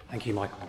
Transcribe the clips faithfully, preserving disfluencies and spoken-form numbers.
Thank you, Michael.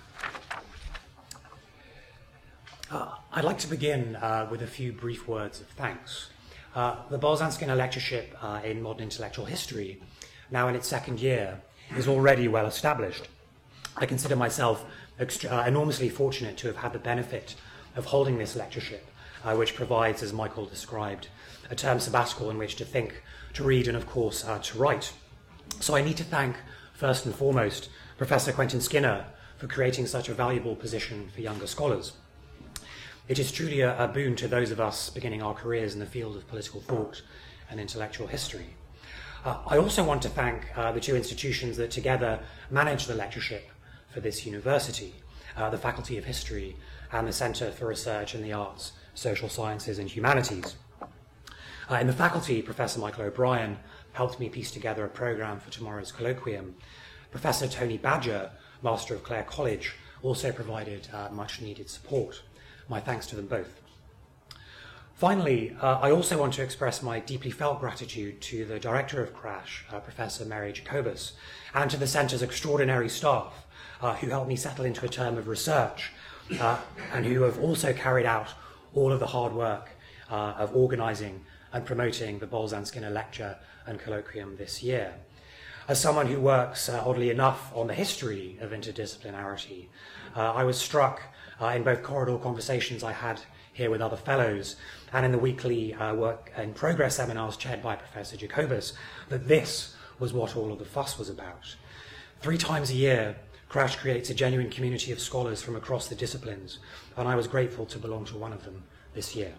Uh, I'd like to begin uh, with a few brief words of thanks. Uh, the Bolzan-Skinner Lectureship uh, in Modern Intellectual History, now in its second year, is already well established. I consider myself extra, uh, enormously fortunate to have had the benefit of holding this lectureship, uh, which provides, as Michael described, a term sabbatical in which to think, to read, and of course uh, to write. So I need to thank, first and foremost, Professor Quentin Skinner for creating such a valuable position for younger scholars. It is truly a, a boon to those of us beginning our careers in the field of political thought and intellectual history. Uh, I also want to thank uh, the two institutions that together manage the lectureship for this university, uh, the Faculty of History and the Centre for Research in the Arts, Social Sciences and Humanities. Uh, in the faculty, Professor Michael O'Brien helped me piece together a programme for tomorrow's colloquium. Professor Tony Badger, Master of Clare College, also provided uh, much needed support. My thanks to them both. Finally, uh, I also want to express my deeply felt gratitude to the Director of CRASH, uh, Professor Mary Jacobus, and to the Centre's extraordinary staff, uh, who helped me settle into a term of research, uh, and who have also carried out all of the hard work uh, of organising and promoting the Bolzan-Skinner Lecture and Colloquium this year. As someone who works, uh, oddly enough, on the history of interdisciplinarity, uh, I was struck uh, in both corridor conversations I had here with other fellows and in the weekly uh, work in progress seminars chaired by Professor Jacobus that this was what all of the fuss was about. Three times a year, CRASH creates a genuine community of scholars from across the disciplines, and I was grateful to belong to one of them this year.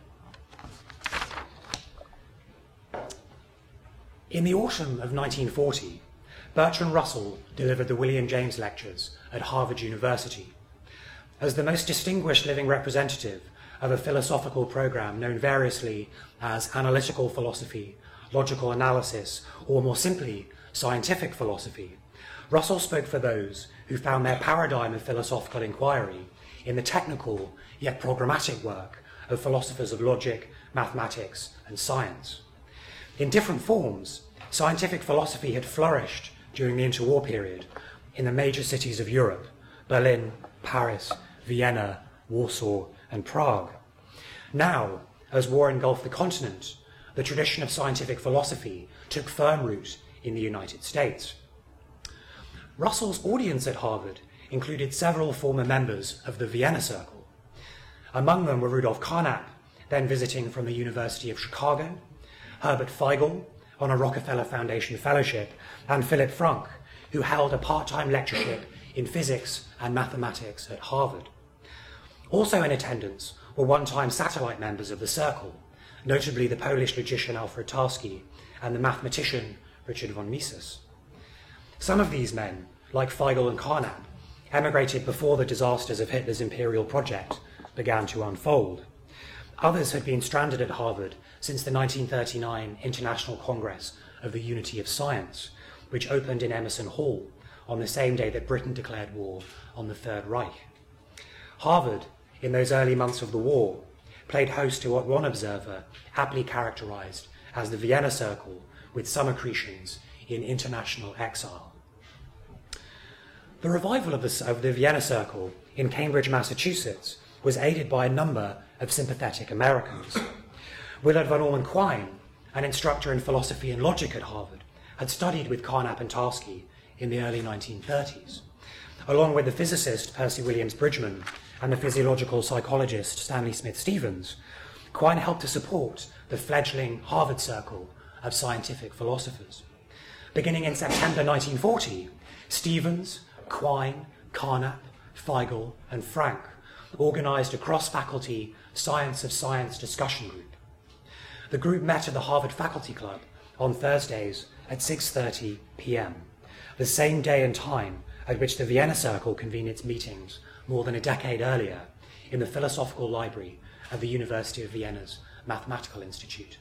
In the autumn of nineteen forty, Bertrand Russell delivered the William James Lectures at Harvard University. As the most distinguished living representative of a philosophical program known variously as analytical philosophy, logical analysis, or more simply, scientific philosophy, Russell spoke for those who found their paradigm of philosophical inquiry in the technical yet programmatic work of philosophers of logic, mathematics, and science. In different forms, scientific philosophy had flourished during the interwar period in the major cities of Europe, Berlin, Paris, Vienna, Warsaw, and Prague. Now, as war engulfed the continent, the tradition of scientific philosophy took firm root in the United States. Russell's audience at Harvard included several former members of the Vienna Circle. Among them were Rudolf Carnap, then visiting from the University of Chicago, Herbert Feigl, on a Rockefeller Foundation Fellowship, and Philip Frank, who held a part-time lectureship in physics and mathematics at Harvard. Also in attendance were one-time satellite members of the Circle, notably the Polish logician Alfred Tarski and the mathematician Richard von Mises. Some of these men, like Feigl and Carnap, emigrated before the disasters of Hitler's imperial project began to unfold. Others had been stranded at Harvard since the nineteen thirty-nine International Congress of the Unity of Science, which opened in Emerson Hall on the same day that Britain declared war on the Third Reich. Harvard, in those early months of the war, played host to what one observer aptly characterized as the Vienna Circle with some accretions in international exile. The revival of the, of the Vienna Circle in Cambridge, Massachusetts, was aided by a number of sympathetic Americans. Willard von Orman Quine, an instructor in philosophy and logic at Harvard, had studied with Carnap and Tarski in the early nineteen thirties. Along with the physicist Percy Williams Bridgman and the physiological psychologist Stanley Smith Stevens, Quine helped to support the fledgling Harvard Circle of scientific philosophers. Beginning in September nineteen forty, Stevens, Quine, Carnap, Feigl, and Frank organised a cross-faculty Science of Science discussion group. The group met at the Harvard Faculty Club on Thursdays at six thirty p m, the same day and time at which the Vienna Circle convened its meetings more than a decade earlier in the Philosophical Library of the University of Vienna's Mathematical Institute.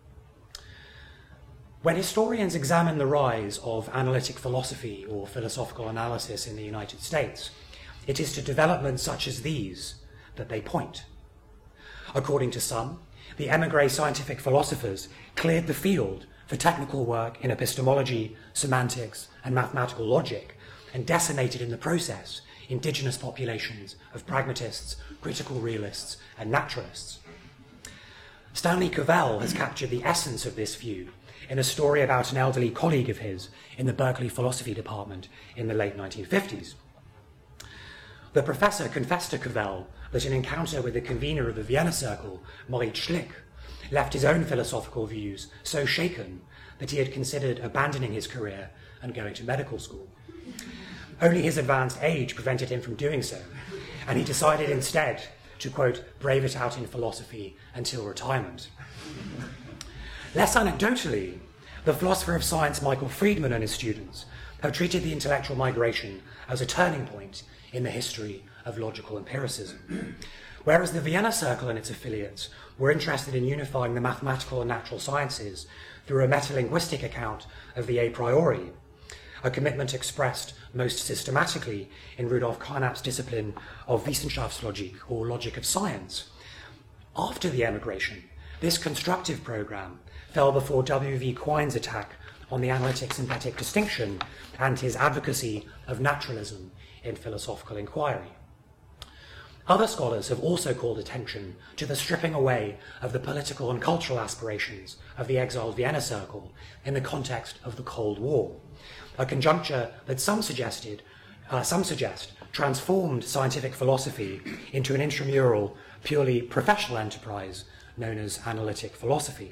When historians examine the rise of analytic philosophy or philosophical analysis in the United States, it is to developments such as these that they point. According to some, the émigré scientific philosophers cleared the field for technical work in epistemology, semantics, and mathematical logic, and decimated in the process indigenous populations of pragmatists, critical realists, and naturalists. Stanley Cavell has captured the essence of this view in a story about an elderly colleague of his in the Berkeley Philosophy Department in the late nineteen fifties. The professor confessed to Cavell that an encounter with the convener of the Vienna Circle, Moritz Schlick, left his own philosophical views so shaken that he had considered abandoning his career and going to medical school. Only his advanced age prevented him from doing so, and he decided instead to, quote, brave it out in philosophy until retirement. Less anecdotally, the philosopher of science Michael Friedman and his students have treated the intellectual migration as a turning point in the history of logical empiricism. Whereas the Vienna Circle and its affiliates were interested in unifying the mathematical and natural sciences through a metalinguistic account of the a priori, a commitment expressed most systematically in Rudolf Carnap's discipline of Wissenschaftslogik, or logic of science. After the emigration, this constructive program fell before W V Quine's attack on the analytic synthetic distinction and his advocacy of naturalism in philosophical inquiry. Other scholars have also called attention to the stripping away of the political and cultural aspirations of the exiled Vienna Circle in the context of the Cold War, a conjuncture that some suggested, uh, some suggest transformed scientific philosophy into an intramural, purely professional enterprise known as analytic philosophy.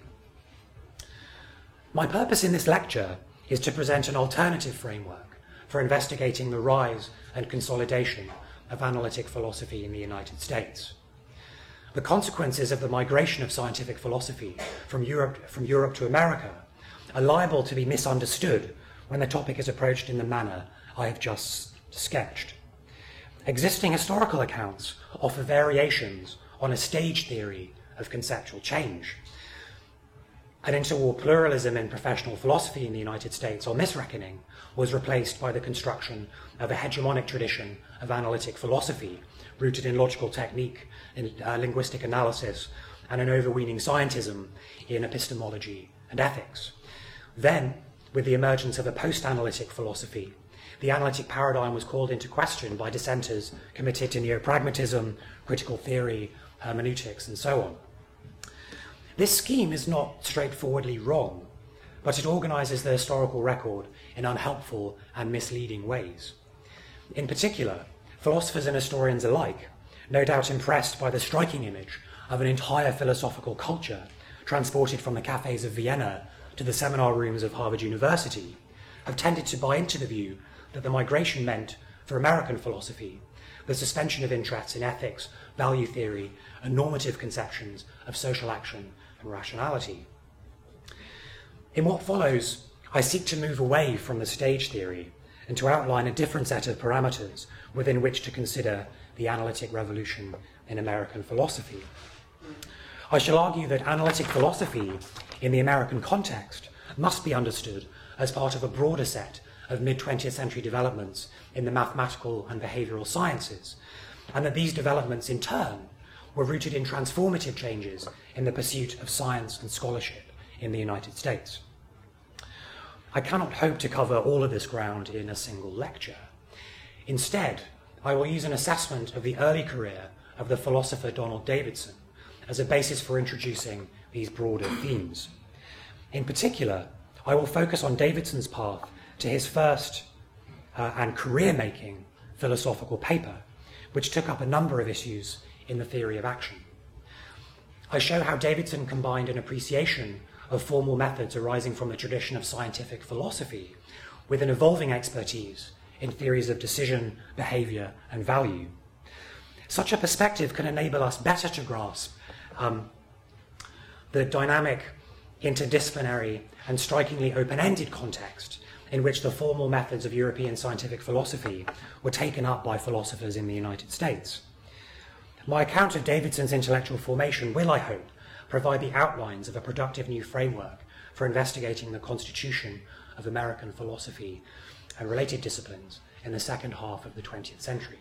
My purpose in this lecture is to present an alternative framework for investigating the rise and consolidation of analytic philosophy in the United States. The consequences of the migration of scientific philosophy from Europe, from Europe to America are liable to be misunderstood when the topic is approached in the manner I have just sketched. Existing historical accounts offer variations on a stage theory of conceptual change. An interwar pluralism in professional philosophy in the United States, on this reckoning, was replaced by the construction of a hegemonic tradition of analytic philosophy rooted in logical technique, in uh, linguistic analysis, and an overweening scientism in epistemology and ethics. Then, with the emergence of a post-analytic philosophy, the analytic paradigm was called into question by dissenters committed to neo-pragmatism, critical theory, hermeneutics, and so on. This scheme is not straightforwardly wrong, but it organizes the historical record in unhelpful and misleading ways. In particular, philosophers and historians alike, no doubt impressed by the striking image of an entire philosophical culture transported from the cafes of Vienna to the seminar rooms of Harvard University, have tended to buy into the view that the migration meant, for American philosophy, the suspension of interests in ethics, value theory, and normative conceptions of social action and rationality. In what follows, I seek to move away from the stage theory and to outline a different set of parameters within which to consider the analytic revolution in American philosophy. I shall argue that analytic philosophy in the American context must be understood as part of a broader set of mid-twentieth century developments in the mathematical and behavioral sciences, and that these developments in turn were rooted in transformative changes in the pursuit of science and scholarship in the United States. I cannot hope to cover all of this ground in a single lecture. Instead, I will use an assessment of the early career of the philosopher Donald Davidson as a basis for introducing these broader themes. In particular, I will focus on Davidson's path to his first uh, and career-making philosophical paper, which took up a number of issues in the theory of action. I show how Davidson combined an appreciation of formal methods arising from the tradition of scientific philosophy with an evolving expertise in theories of decision, behavior, and value. Such a perspective can enable us better to grasp um, the dynamic, interdisciplinary, and strikingly open-ended context in which the formal methods of European scientific philosophy were taken up by philosophers in the United States. My account of Davidson's intellectual formation will, I hope, provide the outlines of a productive new framework for investigating the constitution of American philosophy and related disciplines in the second half of the twentieth century.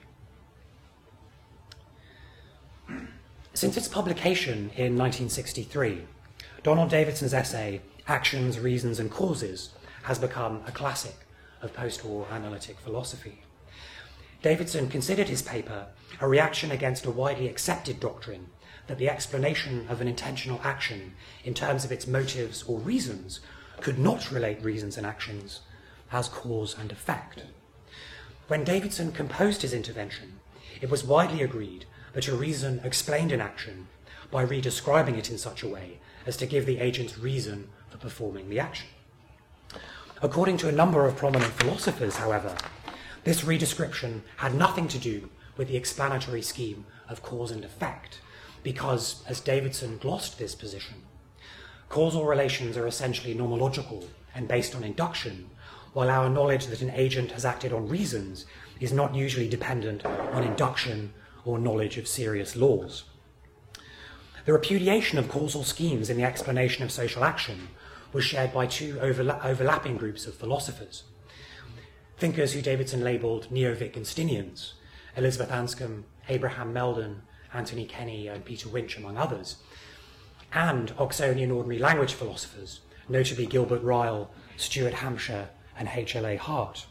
Since its publication in nineteen sixty-three, Donald Davidson's essay, Actions, Reasons, and Causes, has become a classic of post-war analytic philosophy. Davidson considered his paper a reaction against a widely accepted doctrine that the explanation of an intentional action in terms of its motives or reasons could not relate reasons and actions as cause and effect. When Davidson composed his intervention, it was widely agreed that a reason explained an action by redescribing it in such a way as to give the agent's reason for performing the action. According to a number of prominent philosophers, however, this redescription had nothing to do with the explanatory scheme of cause and effect, because, as Davidson glossed this position, causal relations are essentially nomological and based on induction, while our knowledge that an agent has acted on reasons is not usually dependent on induction or knowledge of serious laws. The repudiation of causal schemes in the explanation of social action was shared by two overla- overlapping groups of philosophers. Thinkers who Davidson labelled neo-Wittgensteinians, Elizabeth Anscombe, Abraham Meldon, Anthony Kenny, and Peter Winch, among others, and Oxonian ordinary language philosophers, notably Gilbert Ryle, Stuart Hampshire, and H L A Hart.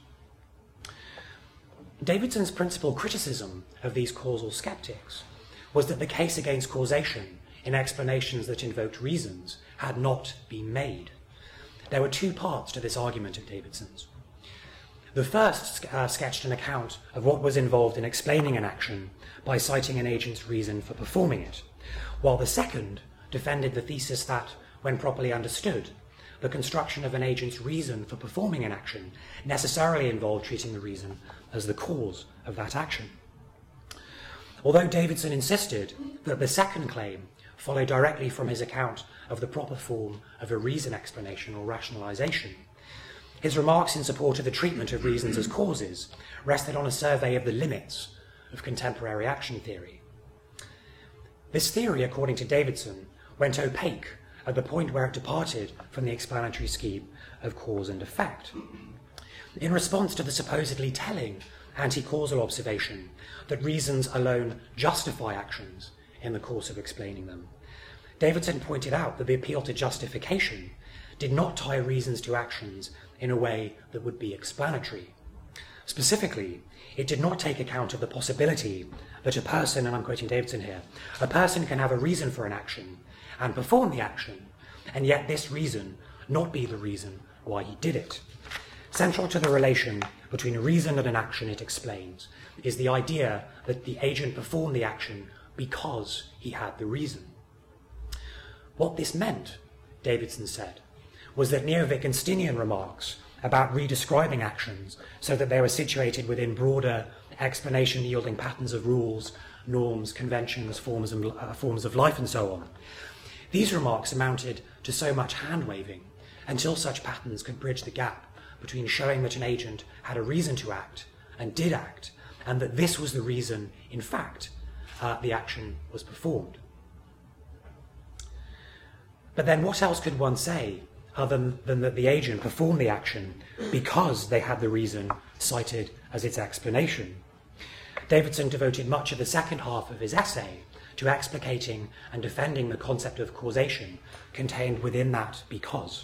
Davidson's principal criticism of these causal skeptics was that the case against causation in explanations that invoked reasons had not been made. There were two parts to this argument of Davidson's. The first uh, sketched an account of what was involved in explaining an action by citing an agent's reason for performing it, while the second defended the thesis that, when properly understood, the construction of an agent's reason for performing an action necessarily involved treating the reason as the cause of that action. Although Davidson insisted that the second claim followed directly from his account of the proper form of a reason explanation or rationalization, his remarks in support of the treatment of reasons as causes rested on a survey of the limits of contemporary action theory. This theory, according to Davidson, went opaque at the point where it departed from the explanatory scheme of cause and effect. In response to the supposedly telling anti-causal observation that reasons alone justify actions in the course of explaining them, Davidson pointed out that the appeal to justification did not tie reasons to actions in a way that would be explanatory. Specifically, it did not take account of the possibility that a person, and I'm quoting Davidson here, a person can have a reason for an action and perform the action, and yet this reason not be the reason why he did it. Central to the relation between a reason and an action it explains is the idea that the agent performed the action because he had the reason. What this meant, Davidson said, was that neo-Wittgensteinian remarks about redescribing actions so that they were situated within broader explanation-yielding patterns of rules, norms, conventions, forms, and, uh, forms of life, and so on. These remarks amounted to so much hand-waving until such patterns could bridge the gap between showing that an agent had a reason to act and did act, and that this was the reason, in fact, uh, the action was performed. But then what else could one say other than that the agent performed the action because they had the reason cited as its explanation? Davidson devoted much of the second half of his essay to explicating and defending the concept of causation contained within that because.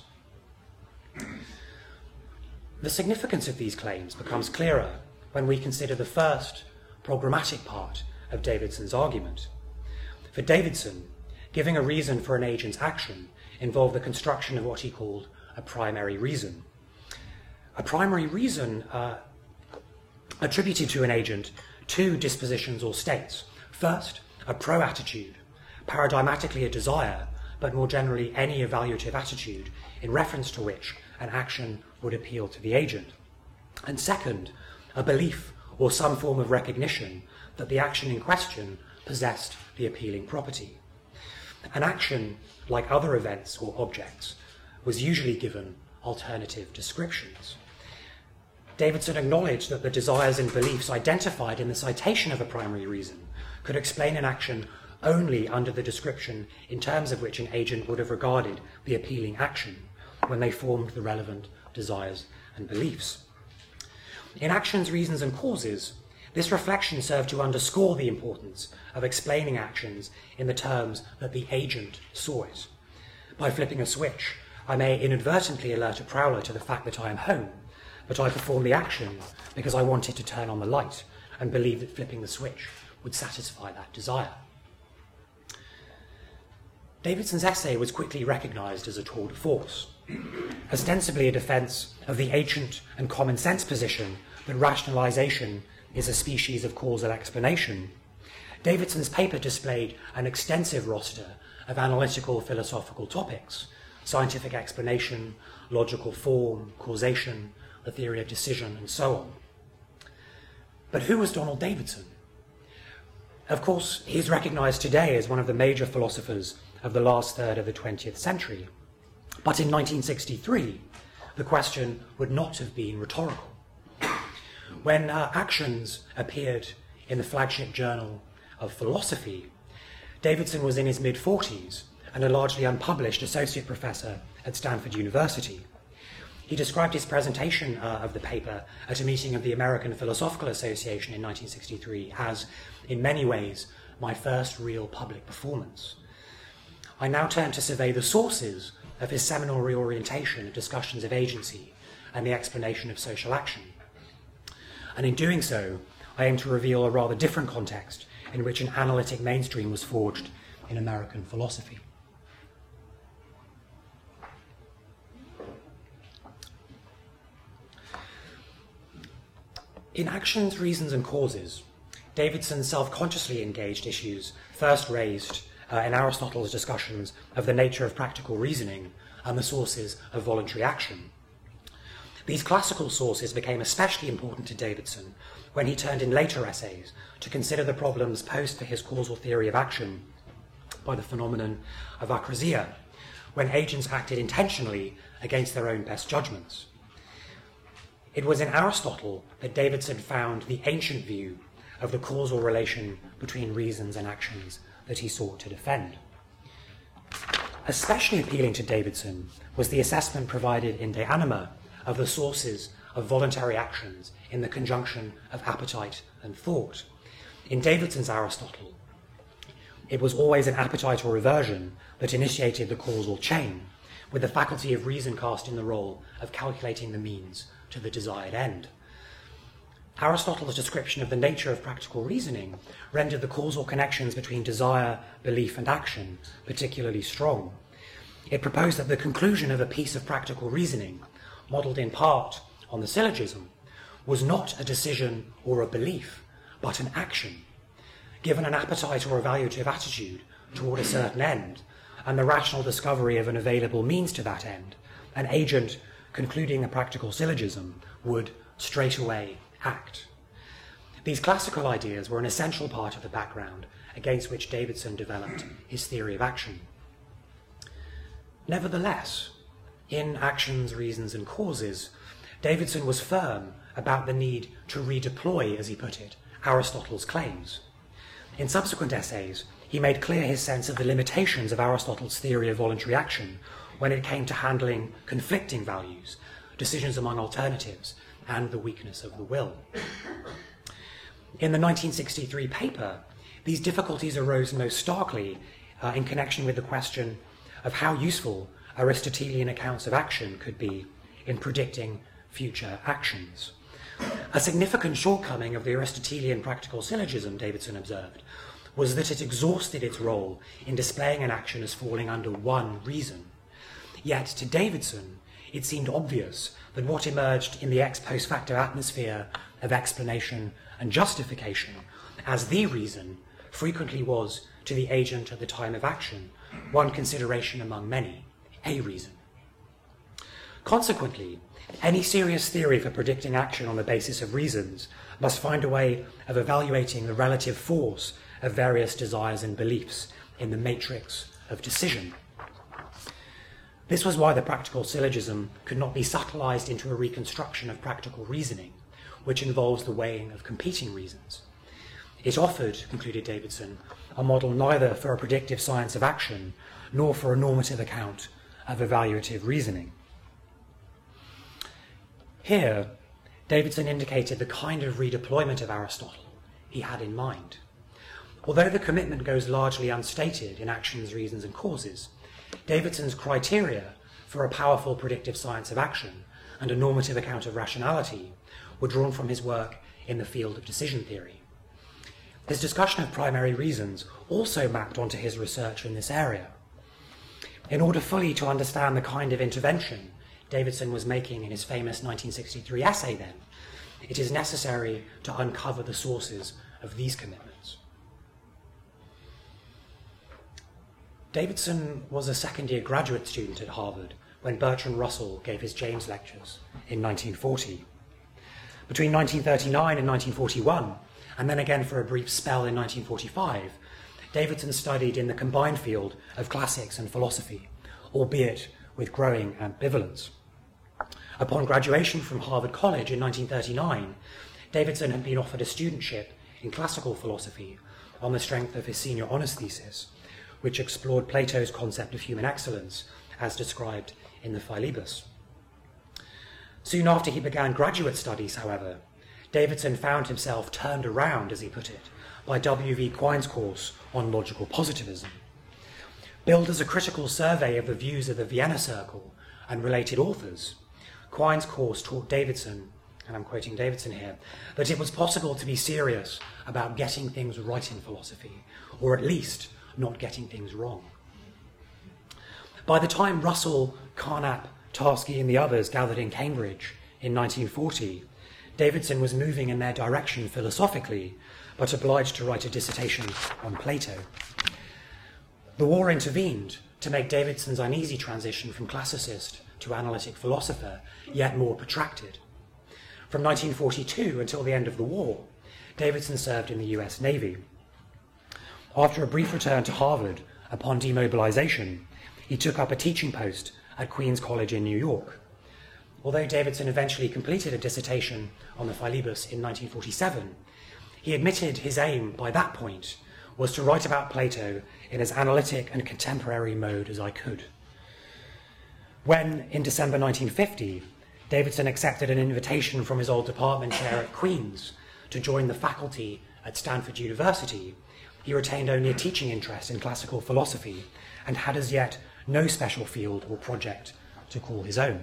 The significance of these claims becomes clearer when we consider the first programmatic part of Davidson's argument. For Davidson, giving a reason for an agent's action involved the construction of what he called a primary reason. A primary reason uh, attributed to an agent two dispositions or states. First, a pro-attitude, paradigmatically a desire, but more generally any evaluative attitude in reference to which an action would appeal to the agent. And second, a belief or some form of recognition that the action in question possessed the appealing property. An action, like other events or objects, was usually given alternative descriptions. Davidson acknowledged that the desires and beliefs identified in the citation of a primary reason could explain an action only under the description in terms of which an agent would have regarded the appealing action when they formed the relevant desires and beliefs. In Actions, Reasons and Causes, this reflection served to underscore the importance of explaining actions in the terms that the agent saw it. By flipping a switch, I may inadvertently alert a prowler to the fact that I am home, but I performed the action because I wanted to turn on the light and believed that flipping the switch would satisfy that desire. Davidson's essay was quickly recognised as a tour de force, ostensibly a defence of the ancient and common sense position that rationalisation is a species of causal explanation. Davidson's paper displayed an extensive roster of analytical philosophical topics: scientific explanation, logical form, causation, the theory of decision, and so on. But who was Donald Davidson? Of course, he's recognised today as one of the major philosophers of the last third of the twentieth century. But in nineteen sixty-three, the question would not have been rhetorical. When uh, Actions appeared in the flagship journal of philosophy, Davidson was in his mid-forties and a largely unpublished associate professor at Stanford University. He described his presentation uh, of the paper at a meeting of the American Philosophical Association in nineteen sixty-three as, in many ways, my first real public performance. I now turn to survey the sources of his seminal reorientation of discussions of agency and the explanation of social action. And in doing so, I aim to reveal a rather different context in which an analytic mainstream was forged in American philosophy. In Actions, Reasons and Causes, Davidson self-consciously engaged issues first raised uh, in Aristotle's discussions of the nature of practical reasoning and the sources of voluntary action. These classical sources became especially important to Davidson when he turned in later essays to consider the problems posed for his causal theory of action by the phenomenon of acrasia, when agents acted intentionally against their own best judgments. It was in Aristotle that Davidson found the ancient view of the causal relation between reasons and actions that he sought to defend. Especially appealing to Davidson was the assessment provided in De Anima of the sources of voluntary actions in the conjunction of appetite and thought. In Davidson's Aristotle, it was always an appetite or aversion that initiated the causal chain, with the faculty of reason cast in the role of calculating the means to the desired end. Aristotle's description of the nature of practical reasoning rendered the causal connections between desire, belief, and action particularly strong. It proposed that the conclusion of a piece of practical reasoning, modelled in part on the syllogism, was not a decision or a belief, but an action. Given an appetite or evaluative attitude toward a certain end, and the rational discovery of an available means to that end, an agent concluding a practical syllogism would straightaway act. These classical ideas were an essential part of the background against which Davidson developed his theory of action. Nevertheless, in Actions, Reasons and Causes, Davidson was firm about the need to redeploy, as he put it, Aristotle's claims. In subsequent essays, he made clear his sense of the limitations of Aristotle's theory of voluntary action when it came to handling conflicting values, decisions among alternatives, and the weakness of the will. In the nineteen sixty-three paper, these difficulties arose most starkly uh, in connection with the question of how useful Aristotelian accounts of action could be in predicting future actions. A significant shortcoming of the Aristotelian practical syllogism, Davidson observed, was that it exhausted its role in displaying an action as falling under one reason. Yet, to Davidson, it seemed obvious that what emerged in the ex post facto atmosphere of explanation and justification as the reason frequently was, to the agent at the time of action, one consideration among many, a reason. Consequently, any serious theory for predicting action on the basis of reasons must find a way of evaluating the relative force of various desires and beliefs in the matrix of decision. This was why the practical syllogism could not be subtilized into a reconstruction of practical reasoning, which involves the weighing of competing reasons. It offered, concluded Davidson, a model neither for a predictive science of action nor for a normative account of evaluative reasoning. Here, Davidson indicated the kind of redeployment of Aristotle he had in mind. Although the commitment goes largely unstated in Actions, Reasons and Causes, Davidson's criteria for a powerful predictive science of action and a normative account of rationality were drawn from his work in the field of decision theory. His discussion of primary reasons also mapped onto his research in this area. In order fully to understand the kind of intervention Davidson was making in his famous nineteen sixty-three essay then, it is necessary to uncover the sources of these commitments. Davidson was a second-year graduate student at Harvard when Bertrand Russell gave his James Lectures in nineteen forty. Between nineteen thirty-nine and nineteen forty-one, and then again for a brief spell in nineteen forty-five, Davidson studied in the combined field of classics and philosophy, albeit with growing ambivalence. Upon graduation from Harvard College in nineteen thirty-nine, Davidson had been offered a studentship in classical philosophy on the strength of his senior honours thesis, which explored Plato's concept of human excellence as described in the Philebus. Soon after he began graduate studies, however, Davidson found himself turned around, as he put it, by W V Quine's course on logical positivism. Billed as a critical survey of the views of the Vienna Circle and related authors, Quine's course taught Davidson, and I'm quoting Davidson here, that it was possible to be serious about getting things right in philosophy, or at least not getting things wrong. By the time Russell, Carnap, Tarski and the others gathered in Cambridge in nineteen forty, Davidson was moving in their direction philosophically, but obliged to write a dissertation on Plato. The war intervened to make Davidson's uneasy transition from classicist to analytic philosopher yet more protracted. From nineteen forty-two until the end of the war, Davidson served in the U S Navy. After a brief return to Harvard upon demobilization, he took up a teaching post at Queen's College in New York. Although Davidson eventually completed a dissertation on the Philebus in nineteen forty-seven, he admitted his aim by that point was to write about Plato in as analytic and contemporary mode as I could. When, in December nineteen fifty, Davidson accepted an invitation from his old department chair at Queen's to join the faculty at Stanford University, he retained only a teaching interest in classical philosophy and had as yet no special field or project to call his own.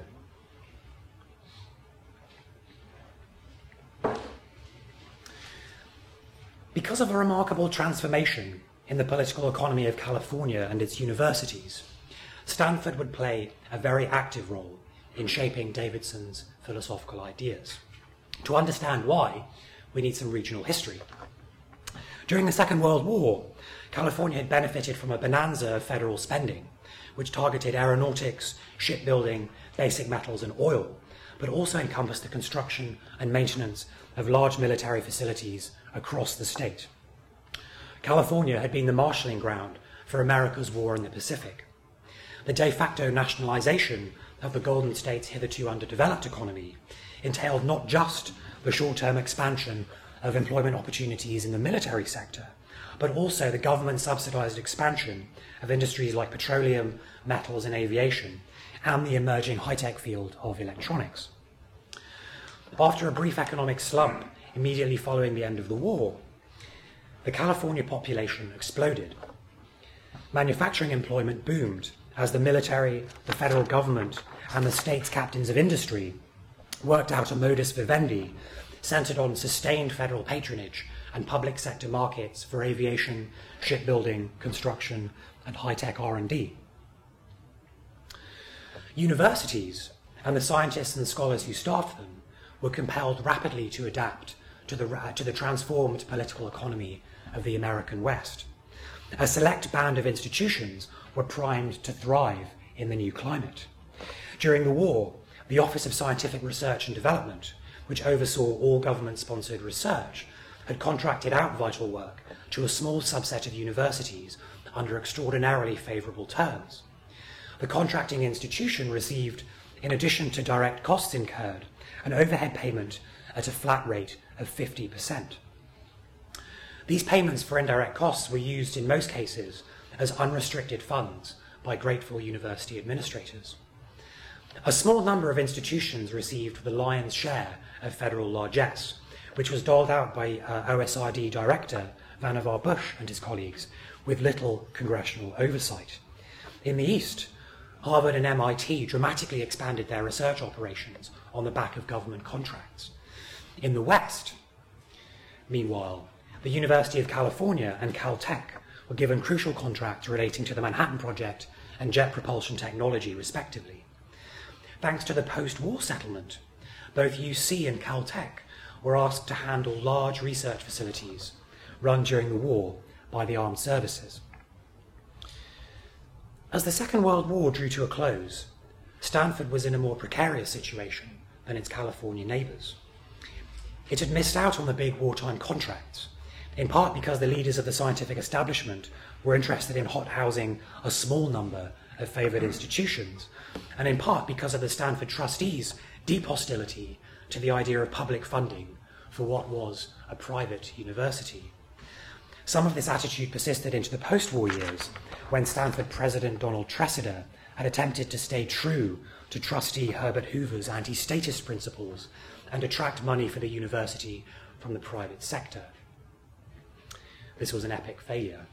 Because of a remarkable transformation in the political economy of California and its universities, Stanford would play a very active role in shaping Davidson's philosophical ideas. To understand why, we need some regional history. During the Second World War, California had benefited from a bonanza of federal spending, which targeted aeronautics, shipbuilding, basic metals, and oil, but also encompassed the construction and maintenance of large military facilities across the state. California had been the marshalling ground for America's war in the Pacific. The de facto nationalization of the Golden State's hitherto underdeveloped economy entailed not just the short-term expansion of employment opportunities in the military sector, but also the government-subsidized expansion of industries like petroleum, metals, and aviation, and the emerging high-tech field of electronics. After a brief economic slump immediately following the end of the war, the California population exploded. Manufacturing employment boomed as the military, the federal government, and the state's captains of industry worked out a modus vivendi centered on sustained federal patronage and public sector markets for aviation, shipbuilding, construction, and high-tech R and D. Universities and the scientists and scholars who staffed them were compelled rapidly to adapt to the, to the transformed political economy of the American West. A select band of institutions were primed to thrive in the new climate. During the war, the Office of Scientific Research and Development, which oversaw all government-sponsored research, had contracted out vital work to a small subset of universities under extraordinarily favourable terms. The contracting institution received, in addition to direct costs incurred, an overhead payment at a flat rate of fifty percent. These payments for indirect costs were used in most cases as unrestricted funds by grateful university administrators. A small number of institutions received the lion's share of federal largesse, which was doled out by uh, O S R D Director Vannevar Bush and his colleagues with little congressional oversight. In the East, Harvard and M I T dramatically expanded their research operations on the back of government contracts. In the West, meanwhile, the University of California and Caltech were given crucial contracts relating to the Manhattan Project and jet propulsion technology, respectively. Thanks to the post-war settlement, both U C and Caltech were asked to handle large research facilities run during the war by the armed services. As the Second World War drew to a close, Stanford was in a more precarious situation than its California neighbours. It had missed out on the big wartime contracts, in part because the leaders of the scientific establishment were interested in hot-housing a small number of favoured institutions, and in part because of the Stanford trustees' deep hostility to the idea of public funding for what was a private university. Some of this attitude persisted into the post-war years, when Stanford President Donald Tressida had attempted to stay true to trustee Herbert Hoover's anti-statist principles and attract money for the university from the private sector. This was an epic failure.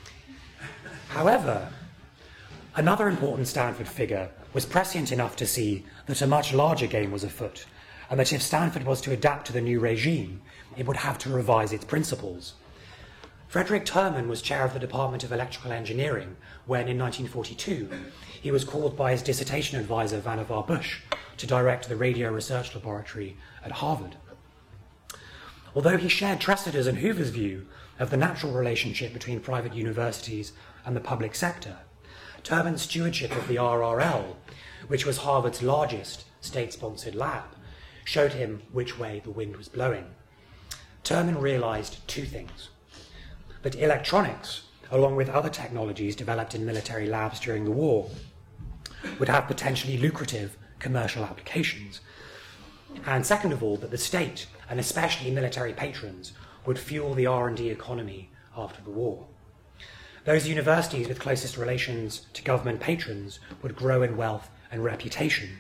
However, another important Stanford figure was prescient enough to see that a much larger game was afoot, and that if Stanford was to adapt to the new regime, it would have to revise its principles. Frederick Terman was chair of the Department of Electrical Engineering when, in nineteen forty-two, he was called by his dissertation advisor Vannevar Bush to direct the Radio Research Laboratory at Harvard. Although he shared Tressida's and Hoover's view of the natural relationship between private universities and the public sector, Terman's stewardship of the R R L, which was Harvard's largest state-sponsored lab, showed him which way the wind was blowing. Terman realized two things: that electronics, along with other technologies developed in military labs during the war, would have potentially lucrative commercial applications. And second of all, that the state, and especially military patrons, would fuel the R and D economy after the war. Those universities with closest relations to government patrons would grow in wealth and reputation.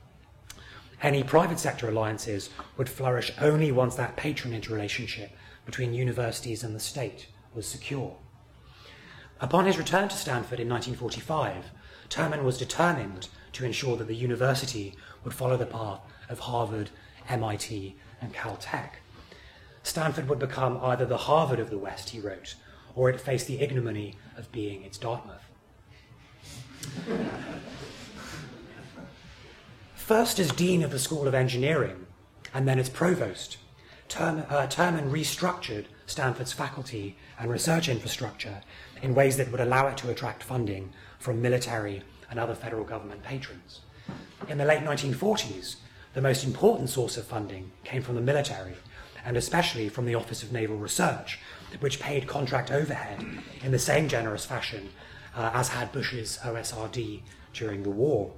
Any private sector alliances would flourish only once that patronage relationship between universities and the state was secure. Upon his return to Stanford in nineteen forty-five, Terman was determined to ensure that the university would follow the path of Harvard, M I T, and Caltech. Stanford would become either the Harvard of the West, he wrote, or it faced the ignominy of being its Dartmouth. First as Dean of the School of Engineering, and then as Provost, Term, uh, Terman restructured Stanford's faculty and research infrastructure in ways that would allow it to attract funding from military and other federal government patrons. In the late nineteen forties, the most important source of funding came from the military, and especially from the Office of Naval Research, which paid contract overhead in the same generous fashion uh, as had Bush's O S R D during the war.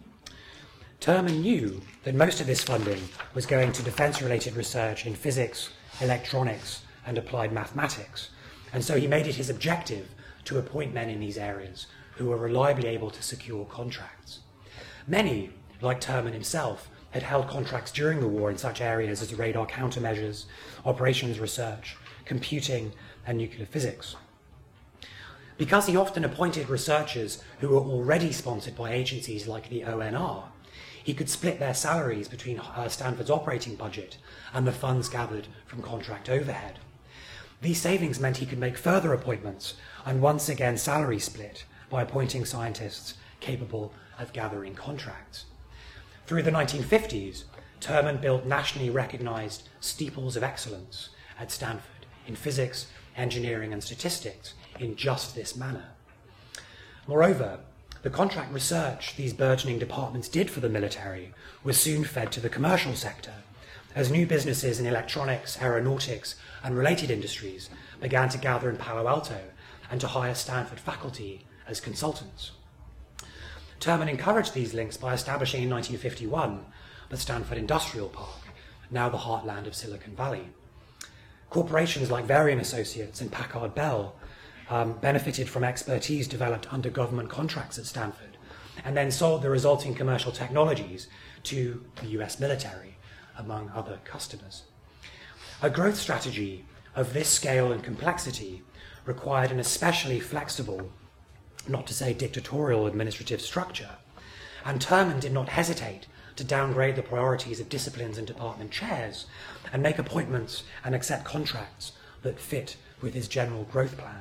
Terman knew that most of this funding was going to defense-related research in physics, electronics, and applied mathematics, and so he made it his objective to appoint men in these areas who were reliably able to secure contracts. Many, like Terman himself, had held contracts during the war in such areas as radar countermeasures, operations research, computing, and nuclear physics. Because he often appointed researchers who were already sponsored by agencies like the O N R, he could split their salaries between uh, Stanford's operating budget and the funds gathered from contract overhead. These savings meant he could make further appointments and once again salary split by appointing scientists capable of gathering contracts. Through the nineteen fifties, Terman built nationally recognized steeples of excellence at Stanford in physics, engineering, and statistics in just this manner. Moreover, the contract research these burgeoning departments did for the military was soon fed to the commercial sector, as new businesses in electronics, aeronautics, and related industries began to gather in Palo Alto and to hire Stanford faculty as consultants. Terman encouraged these links by establishing in nineteen fifty-one the Stanford Industrial Park, now the heartland of Silicon Valley. Corporations like Varian Associates and Packard Bell um, benefited from expertise developed under government contracts at Stanford, and then sold the resulting commercial technologies to the U S military, among other customers. A growth strategy of this scale and complexity required an especially flexible not to say dictatorial administrative structure, and Terman did not hesitate to downgrade the priorities of disciplines and department chairs and make appointments and accept contracts that fit with his general growth plan.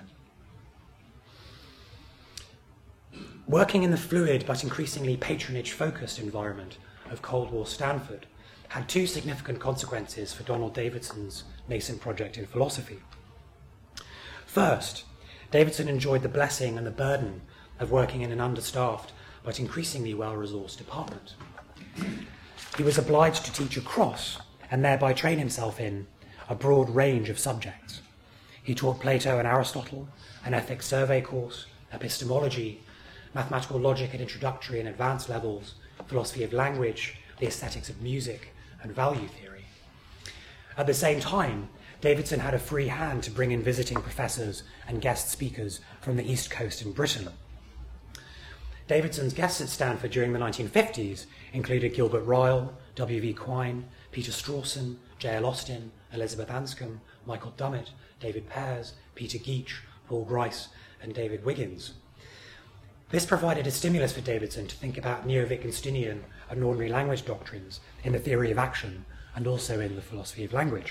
Working in the fluid but increasingly patronage-focused environment of Cold War Stanford had two significant consequences for Donald Davidson's nascent project in philosophy. First, Davidson enjoyed the blessing and the burden of working in an understaffed but increasingly well-resourced department. He was obliged to teach across and thereby train himself in a broad range of subjects. He taught Plato and Aristotle, an ethics survey course, epistemology, mathematical logic at introductory and advanced levels, philosophy of language, the aesthetics of music, and value theory. At the same time, Davidson had a free hand to bring in visiting professors and guest speakers from the East Coast and Britain. Davidson's guests at Stanford during the nineteen fifties included Gilbert Ryle, W V Quine, Peter Strawson, J L Austin, Elizabeth Anscombe, Michael Dummett, David Pears, Peter Geach, Paul Grice, and David Wiggins. This provided a stimulus for Davidson to think about Neo-Wittgensteinian and ordinary language doctrines in the theory of action and also in the philosophy of language.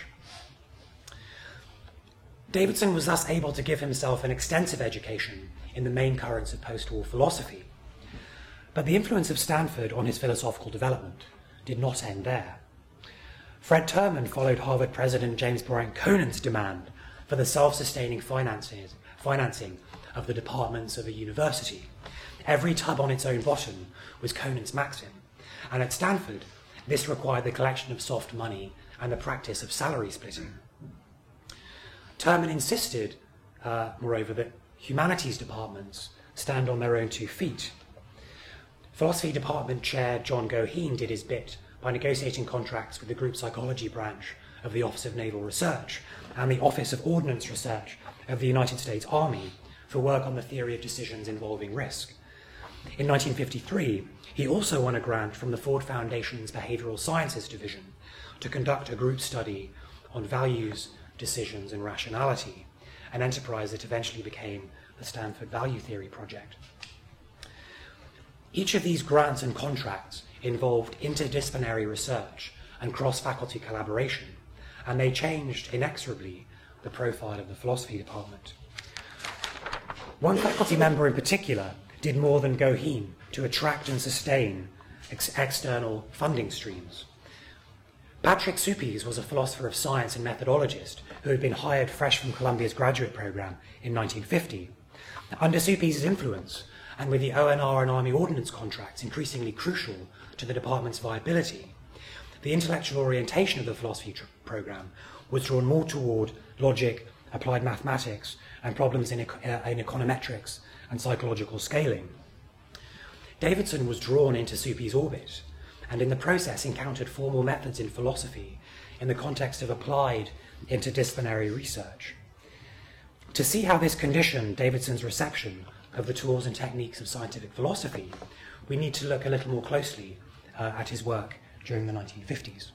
Davidson was thus able to give himself an extensive education in the main currents of post-war philosophy. But the influence of Stanford on his philosophical development did not end there. Fred Terman followed Harvard President James Bryant Conant's demand for the self-sustaining finances, financing of the departments of a university. Every tub on its own bottom was Conant's maxim, and at Stanford, this required the collection of soft money and the practice of salary splitting. Terman insisted, uh, moreover, that humanities departments stand on their own two feet. Philosophy Department Chair John Goheen did his bit by negotiating contracts with the group psychology branch of the Office of Naval Research and the Office of Ordnance Research of the United States Army for work on the theory of decisions involving risk. In nineteen fifty-three, he also won a grant from the Ford Foundation's Behavioral Sciences Division to conduct a group study on values, decisions, and rationality, an enterprise that eventually became the Stanford Value Theory Project. Each of these grants and contracts involved interdisciplinary research and cross-faculty collaboration, and they changed inexorably the profile of the philosophy department. One faculty member in particular did more than Goheen to attract and sustain ex- external funding streams. Patrick Suppes was a philosopher of science and methodologist who had been hired fresh from Columbia's graduate program in nineteen fifty. Under Suppes' influence, and with the O N R and Army Ordnance contracts increasingly crucial to the department's viability, the intellectual orientation of the philosophy tr- program was drawn more toward logic, applied mathematics, and problems in, eco- in econometrics and psychological scaling. Davidson was drawn into Suppes' orbit, and in the process encountered formal methods in philosophy in the context of applied interdisciplinary research. To see how this conditioned Davidson's reception of the tools and techniques of scientific philosophy, we need to look a little more closely uh, at his work during the nineteen fifties.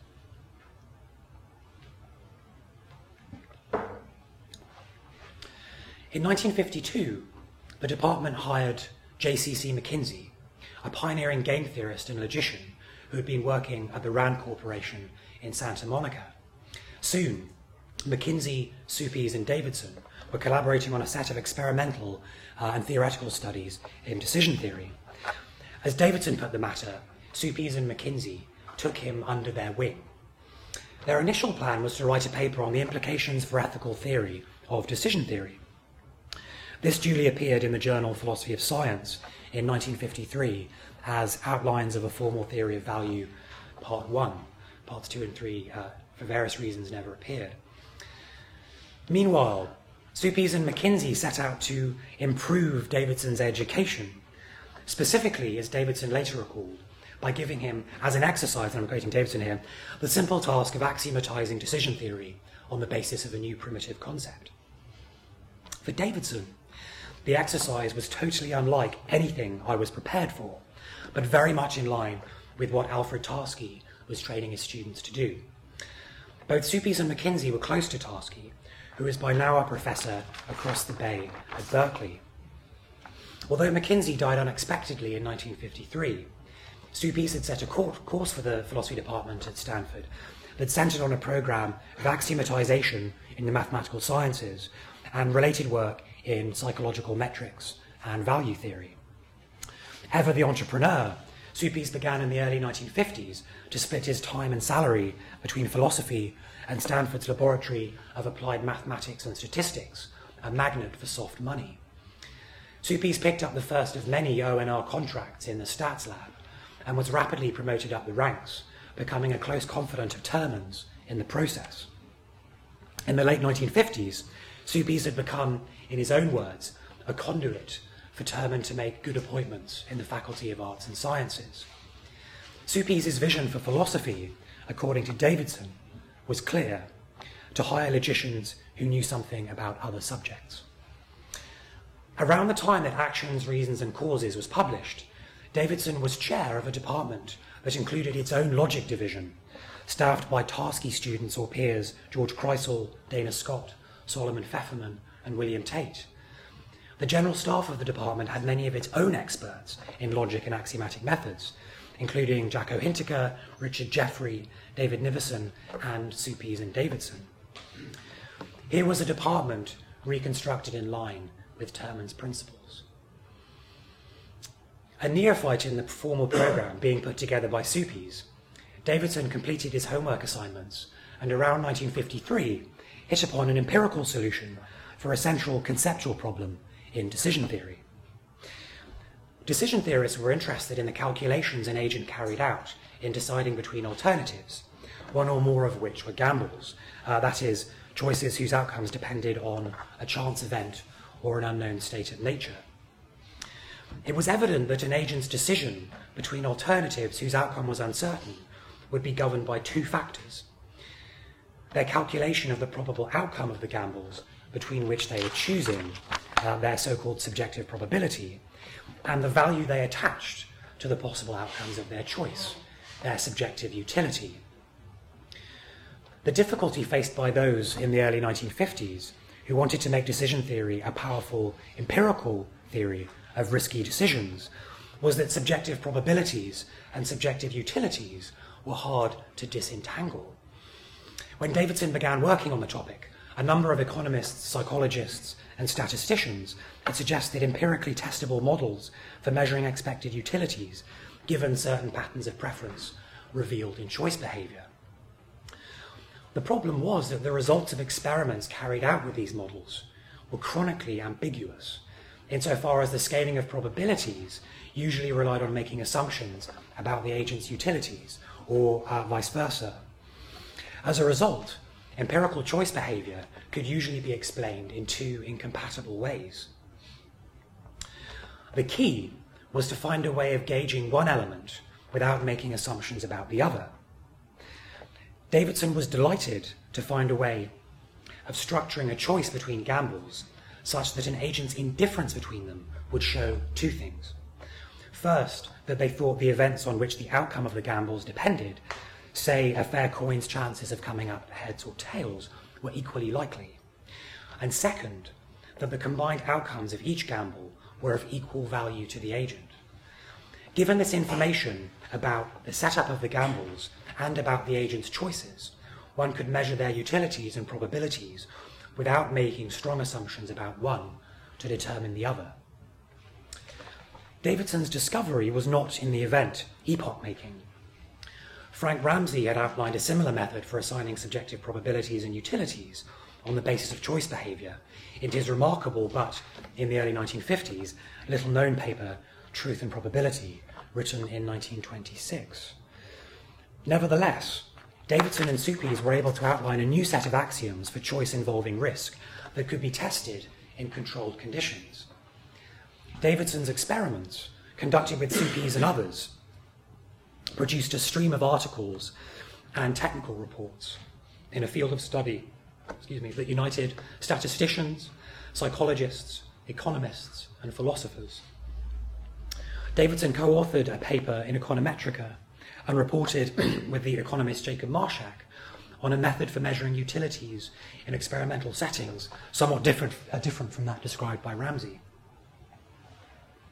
In nineteen fifty-two, the department hired J C C McKinsey, a pioneering game theorist and logician who had been working at the Rand Corporation in Santa Monica. Soon, McKinsey, Suppes, and Davidson were collaborating on a set of experimental uh, and theoretical studies in decision theory. As Davidson put the matter, Suppes and McKinsey took him under their wing. Their initial plan was to write a paper on the implications for ethical theory of decision theory. This duly appeared in the journal Philosophy of Science in nineteen fifty-three as Outlines of a Formal Theory of Value, Part one. Parts two and three, uh, for various reasons, never appeared. Meanwhile, Suppes and McKinsey set out to improve Davidson's education, specifically, as Davidson later recalled, by giving him, as an exercise, and I'm quoting Davidson here, the simple task of axiomatizing decision theory on the basis of a new primitive concept. For Davidson, the exercise was totally unlike anything I was prepared for, but very much in line with what Alfred Tarski was training his students to do. Both Suppes and McKinsey were close to Tarski, who is by now a professor across the bay at Berkeley. Although Mackenzie died unexpectedly in nineteen fifty-three, Suppies had set a course for the philosophy department at Stanford that centered on a program of axiomatization in the mathematical sciences and related work in psychological metrics and value theory. Ever the entrepreneur, Suppies began in the early nineteen fifties to split his time and salary between philosophy and Stanford's Laboratory of Applied Mathematics and Statistics, a magnet for soft money. Suppies picked up the first of many O N R contracts in the Stats Lab and was rapidly promoted up the ranks, becoming a close confidant of Terman's in the process. In the late nineteen fifties, Suppies had become, in his own words, a conduit for Terman to make good appointments in the Faculty of Arts and Sciences. Suppies' vision for philosophy, according to Davidson, was clear: to hire logicians who knew something about other subjects. Around the time that Actions, Reasons and Causes was published, Davidson was chair of a department that included its own logic division, staffed by Tarski students or peers George Kreisel, Dana Scott, Solomon Pfefferman, and William Tate. The general staff of the department had many of its own experts in logic and axiomatic methods, including Jacko Hinteker, Richard Jeffrey, David Nivison, and Suppies and Davidson. Here was a department reconstructed in line with Terman's principles. A neophyte in the formal program being put together by Suppies, Davidson completed his homework assignments and around nineteen fifty-three hit upon an empirical solution for a central conceptual problem in decision theory. Decision theorists were interested in the calculations an agent carried out in deciding between alternatives, one or more of which were gambles, uh, that is, choices whose outcomes depended on a chance event or an unknown state of nature. It was evident that an agent's decision between alternatives whose outcome was uncertain would be governed by two factors: their calculation of the probable outcome of the gambles between which they were choosing, uh, their so-called subjective probability, and the value they attached to the possible outcomes of their choice, their subjective utility. The difficulty faced by those in the early nineteen fifties who wanted to make decision theory a powerful empirical theory of risky decisions was that subjective probabilities and subjective utilities were hard to disentangle. When Davidson began working on the topic, a number of economists, psychologists, and statisticians had suggested empirically testable models for measuring expected utilities, given certain patterns of preference revealed in choice behavior. The problem was that the results of experiments carried out with these models were chronically ambiguous, insofar as the scaling of probabilities usually relied on making assumptions about the agent's utilities, or uh, vice versa. As a result, empirical choice behavior could usually be explained in two incompatible ways. The key was to find a way of gauging one element without making assumptions about the other. Davidson was delighted to find a way of structuring a choice between gambles such that an agent's indifference between them would show two things. First, that they thought the events on which the outcome of the gambles depended, say a fair coin's chances of coming up heads or tails, were equally likely. And second, that the combined outcomes of each gamble were of equal value to the agent. Given this information about the setup of the gambles and about the agent's choices, one could measure their utilities and probabilities without making strong assumptions about one to determine the other. Davidson's discovery was not, in the event, epoch-making. Frank Ramsey had outlined a similar method for assigning subjective probabilities and utilities on the basis of choice behavior in his remarkable but, in the early nineteen fifties, little-known paper, Truth and Probability, written in nineteen twenty-six. Nevertheless, Davidson and Suppies were able to outline a new set of axioms for choice involving risk that could be tested in controlled conditions. Davidson's experiments, conducted with Suppies and others, produced a stream of articles and technical reports in a field of study excuse me, that united statisticians, psychologists, economists, and philosophers. Davidson co-authored a paper in Econometrica and reported with the economist Jacob Marshak on a method for measuring utilities in experimental settings, somewhat different, uh, different from that described by Ramsey.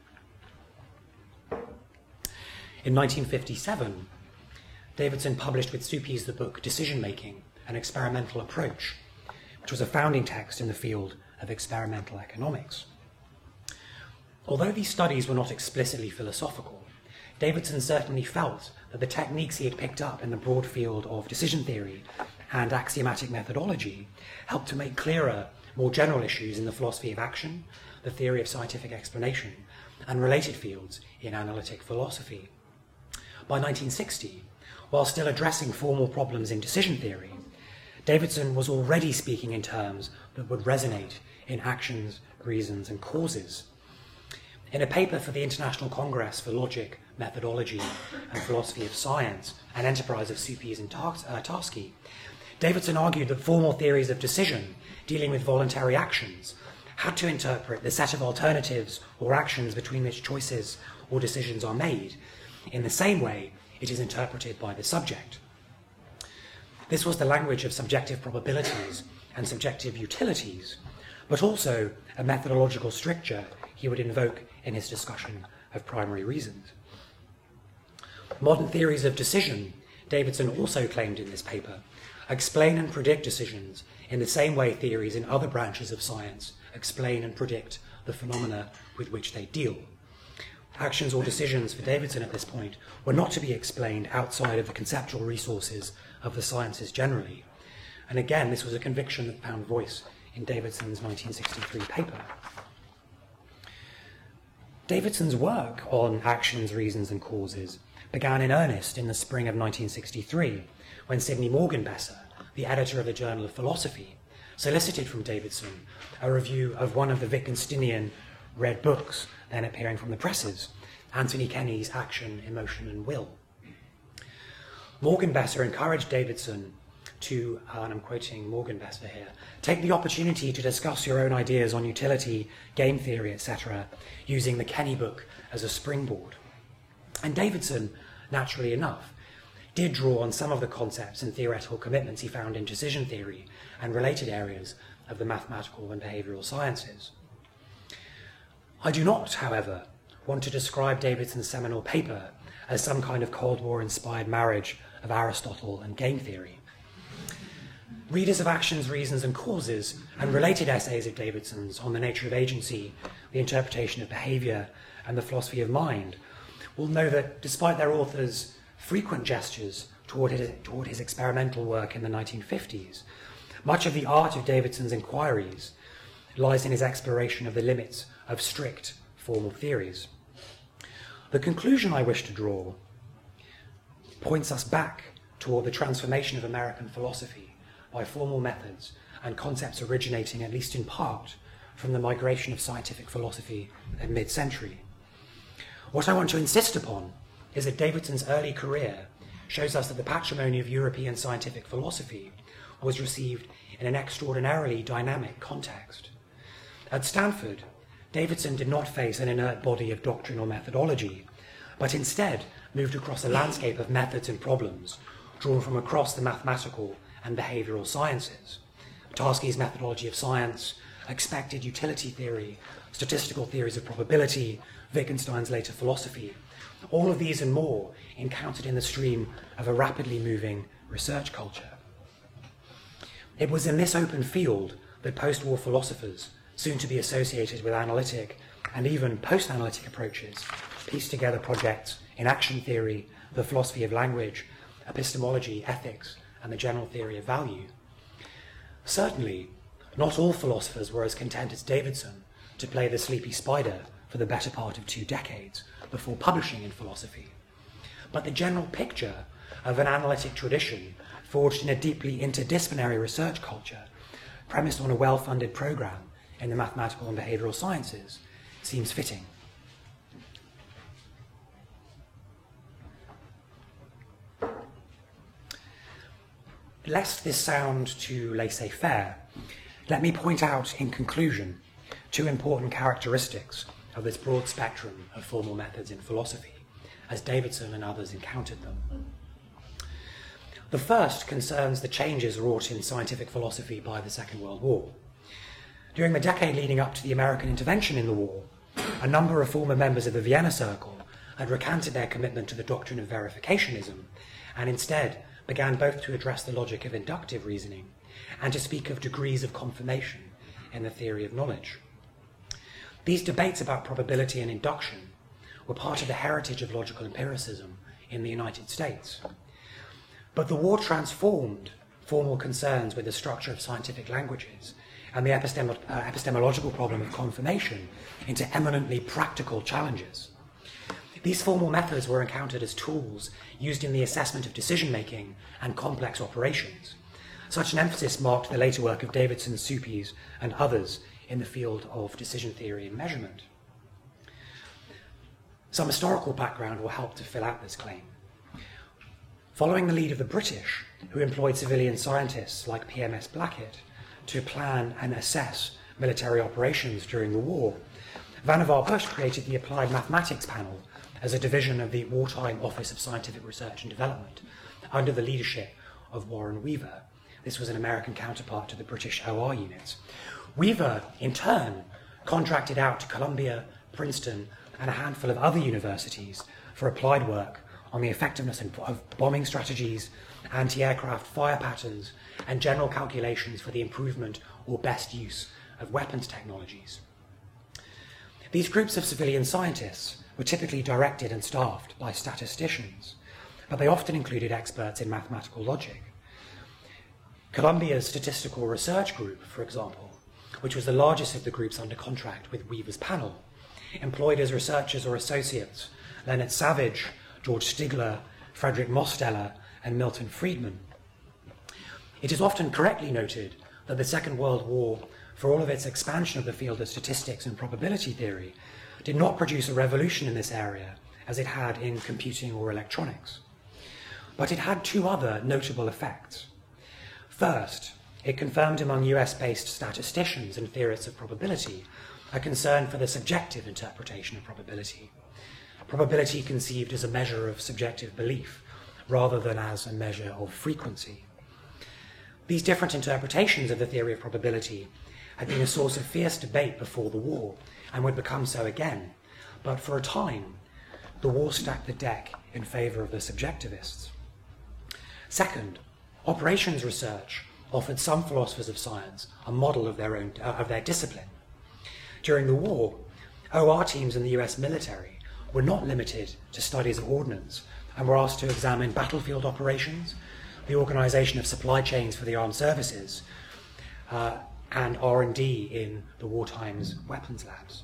In nineteen fifty-seven, Davidson published with Suppies the book Decision Making, an Experimental Approach, which was a founding text in the field of experimental economics. Although these studies were not explicitly philosophical, Davidson certainly felt that the techniques he had picked up in the broad field of decision theory and axiomatic methodology helped to make clearer more general issues in the philosophy of action, the theory of scientific explanation, and related fields in analytic philosophy. By nineteen sixty, while still addressing formal problems in decision theory, Davidson was already speaking in terms that would resonate in actions, reasons, and causes. In a paper for the International Congress for Logic, Methodology, and Philosophy of Science, an enterprise of Suppies and Tarski, Davidson argued that formal theories of decision dealing with voluntary actions had to interpret the set of alternatives or actions between which choices or decisions are made in the same way it is interpreted by the subject. This was the language of subjective probabilities and subjective utilities, but also a methodological stricture he would invoke in his discussion of primary reasons. Modern theories of decision, Davidson also claimed in this paper, explain and predict decisions in the same way theories in other branches of science explain and predict the phenomena with which they deal. Actions or decisions for Davidson at this point were not to be explained outside of the conceptual resources of the sciences generally. And again, this was a conviction that found voice in Davidson's nineteen sixty-three paper. Davidson's work on actions, reasons, and causes began in earnest in the spring of nineteen sixty-three, when Sidney Morgenbesser, the editor of the Journal of Philosophy, solicited from Davidson a review of one of the Wittgensteinian red books then appearing from the presses, Anthony Kenny's Action, Emotion, and Will. Morgenbesser encouraged Davidson to, uh, and I'm quoting Morgenbesser here, take the opportunity to discuss your own ideas on utility, game theory, et cetera, using the Kenny book as a springboard. And Davidson, naturally enough, did draw on some of the concepts and theoretical commitments he found in decision theory and related areas of the mathematical and behavioral sciences. I do not, however, want to describe Davidson's seminal paper as some kind of Cold War-inspired marriage of Aristotle and game theory. Readers of Actions, Reasons, and Causes and related essays of Davidson's on the nature of agency, the interpretation of behavior, and the philosophy of mind will know that despite their authors' frequent gestures toward his, toward his experimental work in the nineteen fifties, much of the art of Davidson's inquiries lies in his exploration of the limits of strict formal theories. The conclusion I wish to draw points us back toward the transformation of American philosophy by formal methods and concepts originating, at least in part, from the migration of scientific philosophy at mid-century. What I want to insist upon is that Davidson's early career shows us that the patrimony of European scientific philosophy was received in an extraordinarily dynamic context. At Stanford, Davidson did not face an inert body of doctrine or methodology, but instead moved across a landscape of methods and problems drawn from across the mathematical and behavioral sciences. Tarski's methodology of science, expected utility theory, statistical theories of probability, Wittgenstein's later philosophy, all of these and more encountered in the stream of a rapidly moving research culture. It was in this open field that post-war philosophers, soon to be associated with analytic and even post-analytic approaches, pieced together projects in action theory, the philosophy of language, epistemology, ethics, and the general theory of value. Certainly, not all philosophers were as content as Davidson to play the sleepy spider for the better part of two decades before publishing in philosophy. But the general picture of an analytic tradition forged in a deeply interdisciplinary research culture, premised on a well-funded program in the mathematical and behavioral sciences, seems fitting. Lest this sound too laissez-faire, let me point out in conclusion two important characteristics of this broad spectrum of formal methods in philosophy, as Davidson and others encountered them. The first concerns the changes wrought in scientific philosophy by the Second World War. During the decade leading up to the American intervention in the war, a number of former members of the Vienna Circle had recanted their commitment to the doctrine of verificationism, and instead began both to address the logic of inductive reasoning and to speak of degrees of confirmation in the theory of knowledge. These debates about probability and induction were part of the heritage of logical empiricism in the United States. But the war transformed formal concerns with the structure of scientific languages and the epistemo- uh, epistemological problem of confirmation into eminently practical challenges. These formal methods were encountered as tools used in the assessment of decision-making and complex operations. Such an emphasis marked the later work of Davidson, Suppies, and others in the field of decision theory and measurement. Some historical background will help to fill out this claim. Following the lead of the British, who employed civilian scientists like P M S Blackett to plan and assess military operations during the war, Vannevar Bush created the Applied Mathematics Panel as a division of the Wartime Office of Scientific Research and Development under the leadership of Warren Weaver. This was an American counterpart to the British O R units. Weaver, in turn, contracted out to Columbia, Princeton, and a handful of other universities for applied work on the effectiveness of bombing strategies, anti-aircraft fire patterns, and general calculations for the improvement or best use of weapons technologies. These groups of civilian scientists were typically directed and staffed by statisticians, but they often included experts in mathematical logic. Columbia's Statistical Research Group, for example, which was the largest of the groups under contract with Weaver's panel, employed as researchers or associates Leonard Savage, George Stigler, Frederick Mosteller, and Milton Friedman. It is often correctly noted that the Second World War, for all of its expansion of the field of statistics and probability theory, did not produce a revolution in this area as it had in computing or electronics. But it had two other notable effects. First, it confirmed among U S-based statisticians and theorists of probability a concern for the subjective interpretation of probability. Probability conceived as a measure of subjective belief, rather than as a measure of frequency. These different interpretations of the theory of probability had been a source of fierce debate before the war, and would become so again, but for a time, the war stacked the deck in favour of the subjectivists. Second, operations research offered some philosophers of science a model of their own uh, of their discipline. During the war, O R teams in the U S military were not limited to studies of ordnance and were asked to examine battlefield operations, the organisation of supply chains for the armed services, uh, and R and D in the wartime's weapons labs.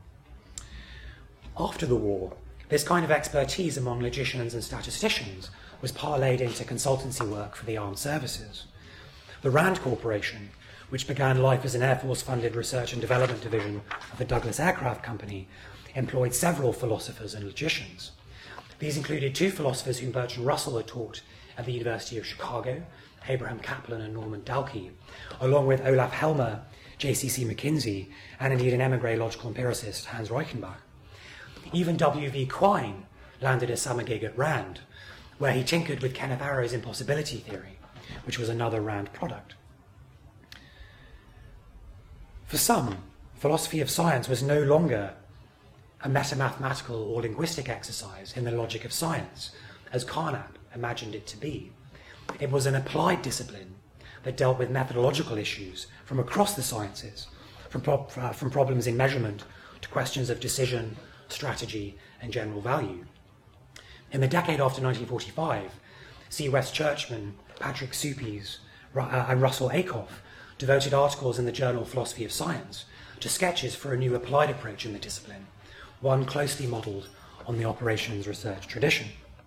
After the war, this kind of expertise among logicians and statisticians was parlayed into consultancy work for the armed services. The RAND Corporation, which began life as an Air Force-funded research and development division of the Douglas Aircraft Company, employed several philosophers and logicians. These included two philosophers whom Bertrand Russell had taught at the University of Chicago, Abraham Kaplan and Norman Dalkey, along with Olaf Helmer, J C C McKinsey, and indeed an emigre logical empiricist, Hans Reichenbach. Even W V Quine landed a summer gig at RAND, where he tinkered with Kenneth Arrow's impossibility theory, which was another RAND product. For some, philosophy of science was no longer a metamathematical or linguistic exercise in the logic of science, as Carnap imagined it to be. It was an applied discipline that dealt with methodological issues from across the sciences, from, pro- uh, from problems in measurement to questions of decision, strategy, and general value. In the decade after nineteen forty-five, C. West Churchman, Patrick Suppies, uh, and Russell Ackoff devoted articles in the journal Philosophy of Science to sketches for a new applied approach in the discipline, one closely modelled on the operations research tradition.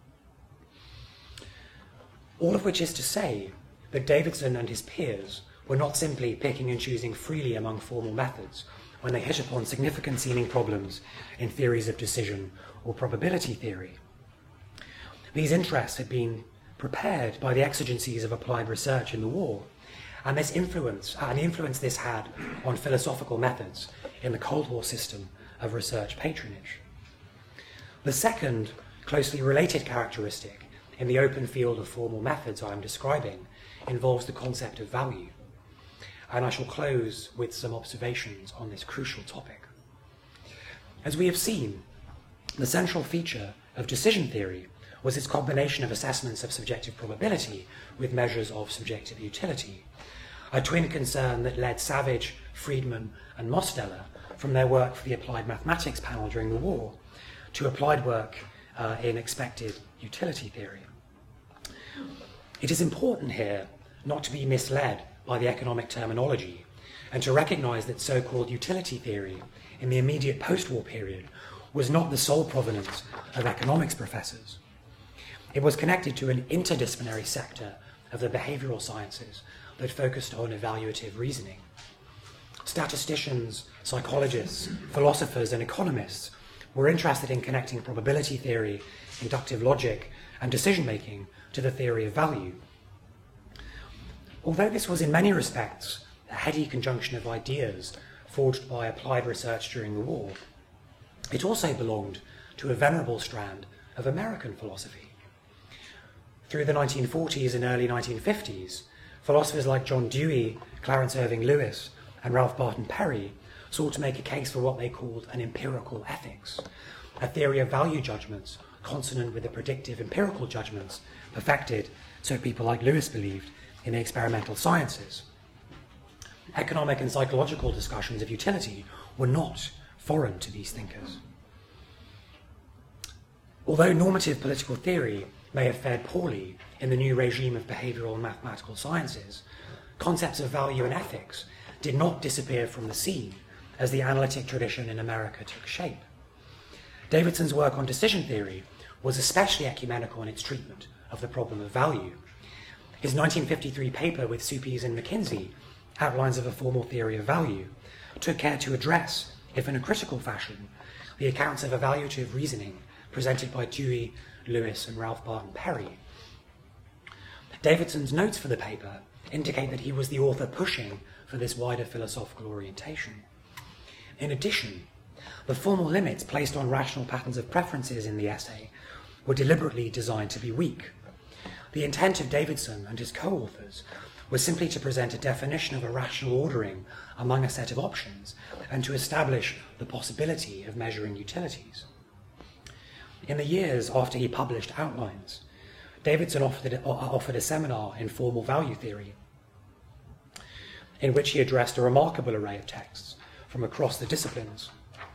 All of which is to say that Davidson and his peers were not simply picking and choosing freely among formal methods when they hit upon significant-seeming problems in theories of decision or probability theory. These interests had been prepared by the exigencies of applied research in the war, and this influence, uh, and the influence this had on philosophical methods in the Cold War system of research patronage. The second closely related characteristic in the open field of formal methods I am describing involves the concept of value, and I shall close with some observations on this crucial topic. As we have seen, The central feature of decision theory was its combination of assessments of subjective probability with measures of subjective utility, a twin concern that led Savage, Friedman, and Mosteller from their work for the Applied Mathematics panel during the war to applied work uh, in expected utility theory. It is important here not to be misled by the economic terminology and to recognize that so-called utility theory in the immediate post-war period was not the sole provenance of economics professors. It was connected to an interdisciplinary sector of the behavioral sciences that focused on evaluative reasoning. Statisticians, psychologists, philosophers, and economists were interested in connecting probability theory, inductive logic, and decision-making to the theory of value. Although this was in many respects a heady conjunction of ideas forged by applied research during the war, it also belonged to a venerable strand of American philosophy. Through the nineteen forties and early nineteen fifties, philosophers like John Dewey, Clarence Irving Lewis, and Ralph Barton Perry sought to make a case for what they called an empirical ethics, a theory of value judgments consonant with the predictive empirical judgments perfected, so people like Lewis believed, in the experimental sciences. Economic and psychological discussions of utility were not foreign to these thinkers. Although normative political theory may have fared poorly in the new regime of behavioral and mathematical sciences, concepts of value and ethics did not disappear from the scene as the analytic tradition in America took shape. Davidson's work on decision theory was especially ecumenical in its treatment of the problem of value. His nineteen fifty-three paper with Suppies and McKinsey, Outlines of a Formal Theory of Value, took care to address, if in a critical fashion, the accounts of evaluative reasoning presented by Dewey, Lewis, and Ralph Barton Perry. Davidson's notes for the paper indicate that he was the author pushing for this wider philosophical orientation. In addition, the formal limits placed on rational patterns of preferences in the essay were deliberately designed to be weak. The intent of Davidson and his co-authors was simply to present a definition of a rational ordering among a set of options and to establish the possibility of measuring utilities. In the years after he published Outlines, Davidson offered, offered a seminar in formal value theory, in which he addressed a remarkable array of texts from across the disciplines.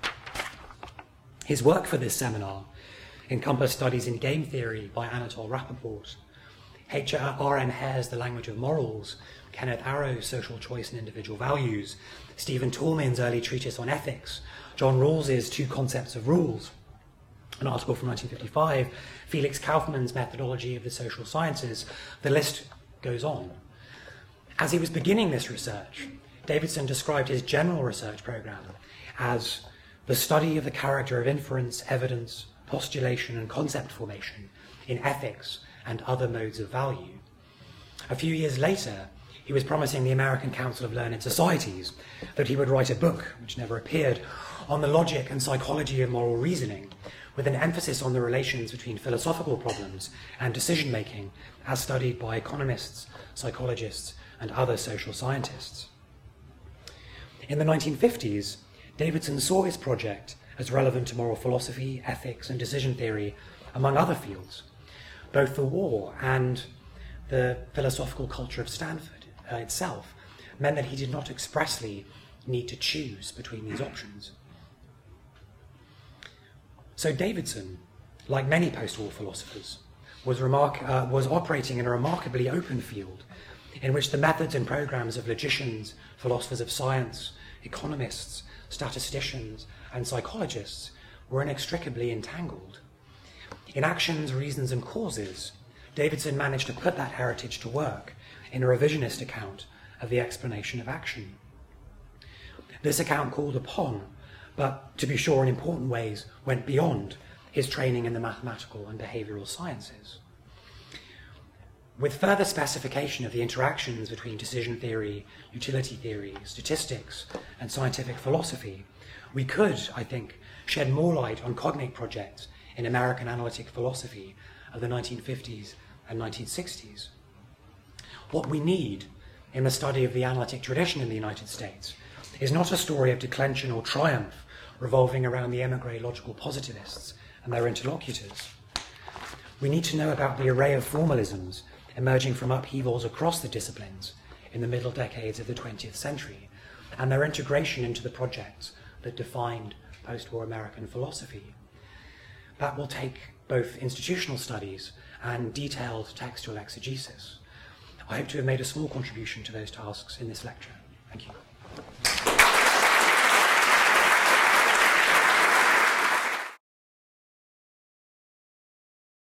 His work for this seminar encompassed studies in game theory by Anatole Rappaport, H R M Hare's The Language of Morals, Kenneth Arrow's Social Choice and Individual Values, Stephen Toulmin's early treatise on ethics, John Rawls's Two Concepts of Rules, an article from nineteen fifty-five, Felix Kaufmann's Methodology of the Social Sciences. The list goes on. As he was beginning this research, Davidson described his general research program as the study of the character of inference, evidence, postulation, and concept formation in ethics and other modes of value. A few years later, he was promising the American Council of Learned Societies that he would write a book, which never appeared, on the logic and psychology of moral reasoning, with an emphasis on the relations between philosophical problems and decision-making as studied by economists, psychologists, and other social scientists. In the nineteen fifties, Davidson saw his project as relevant to moral philosophy, ethics, and decision theory, among other fields. Both the war and the philosophical culture of Stanford uh, itself meant that he did not expressly need to choose between these options. So Davidson, like many post-war philosophers, was, remark- uh, was operating in a remarkably open field in which the methods and programs of logicians, philosophers of science, economists, statisticians, and psychologists were inextricably entangled. In Actions, Reasons, and Causes, Davidson managed to put that heritage to work in a revisionist account of the explanation of action. This account called upon, but to be sure in important ways went beyond, his training in the mathematical and behavioral sciences. With further specification of the interactions between decision theory, utility theory, statistics, and scientific philosophy, we could, I think, shed more light on cognate projects in American analytic philosophy of the nineteen fifties and nineteen sixties. What we need in the study of the analytic tradition in the United States is not a story of declension or triumph revolving around the emigre logical positivists and their interlocutors. We need to know about the array of formalisms emerging from upheavals across the disciplines in the middle decades of the twentieth century, and their integration into the projects that defined post-war American philosophy. That will take both institutional studies and detailed textual exegesis. I hope to have made a small contribution to those tasks in this lecture. Thank you.